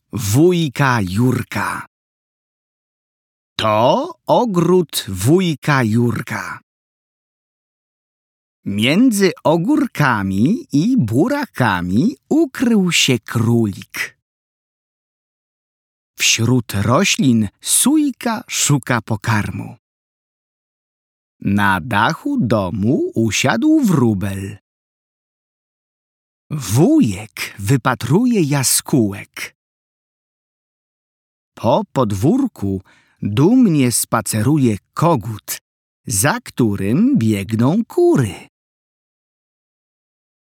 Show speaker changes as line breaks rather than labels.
wujka Jurka. To ogród wujka Jurka. Między ogórkami i burakami ukrył się królik. Wśród roślin sójka szuka pokarmu. Na dachu domu usiadł wróbel. Wujek wypatruje jaskółek. Po podwórku dumnie spaceruje kogut, za którym biegną kury.